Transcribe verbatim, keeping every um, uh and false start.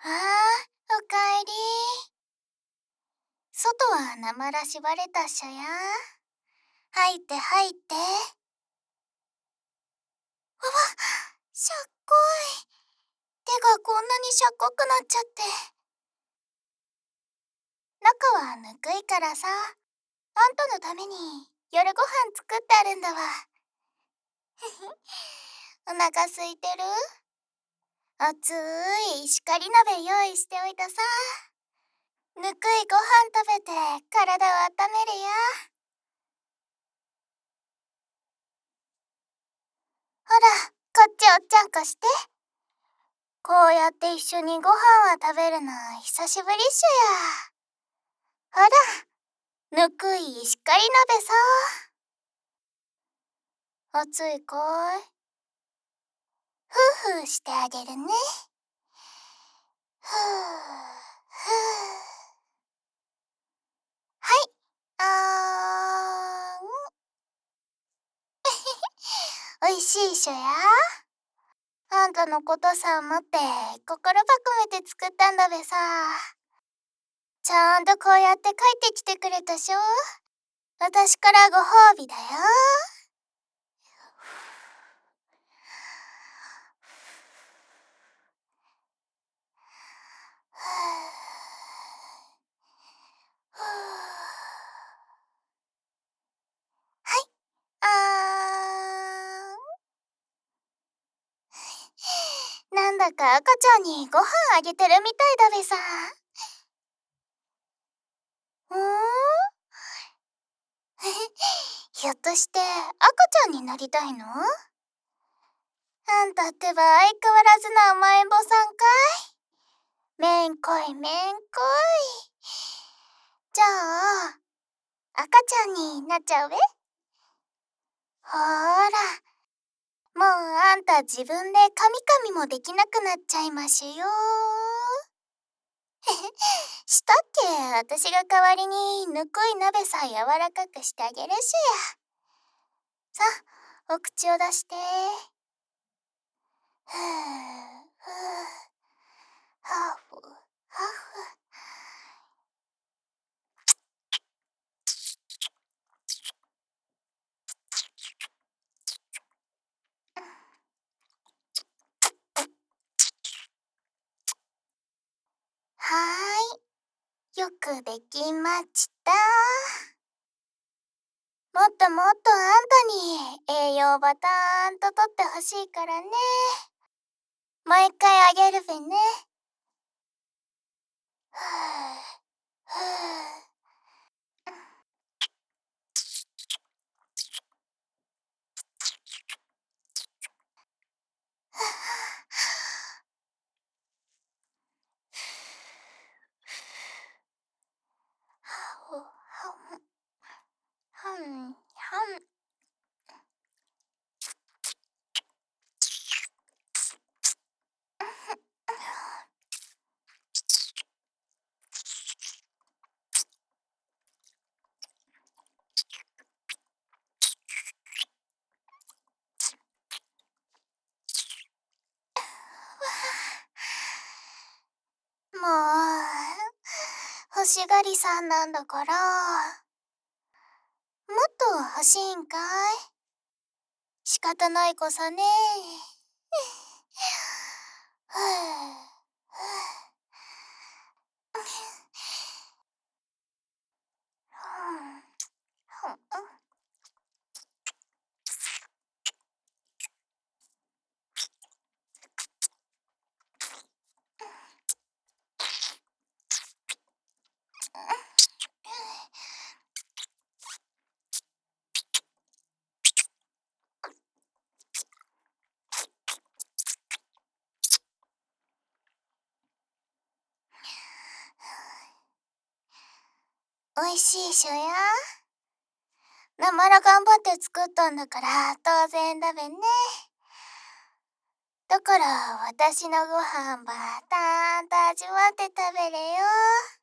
ああ、おかえり。外はなまらしばれたっしゃや。入って入って。うわ、しゃっこい。手がこんなにしゃっこくなっちゃって。中はぬくいからさ、あんたのために夜ご飯作ってあるんだわ。お腹空いてる？熱い石狩鍋用意しておいたさ。ぬくいご飯食べて体を温めるよ。ほら、こっちおっちゃんこして。こうやって一緒にご飯は食べるの久しぶりっしょや。ほら、ぬくい石狩鍋さ。熱いかい？ふうふうしてあげるね。ふうふう。はい、あーん。おいしいっしょや。あんたのことさ思って心ば込めて作ったんだべさ。ちゃんとこうやって帰ってきてくれたしょ。私からご褒美だよ。はい、あーん。なんだか赤ちゃんにご飯あげてるみたいだべさ。うーんひょっとして赤ちゃんになりたいの？あんたってば相変わらずな甘えん坊さんかい？めんこいめんこい。じゃあ赤ちゃんになっちゃうべ。ほーら、もうあんた自分でカミカミもできなくなっちゃいましよ。したっけ？私が代わりにぬくい鍋さ柔らかくしてあげるしや。さあ、お口を出して。ふーふーはふはふ。はーい、よくできました。もっともっとあんたに栄養バターンととってほしいからね。もう一回あげるべね。ふーふー。はほはんはんはん。もう欲しがりさんなんだから、もっと欲しいんかい？仕方ない子さね。ふぅふぅ。おいしいしょや。なまら頑張って作ったんだから当然だべね。だから私のご飯ばたーんと味わって食べれよ。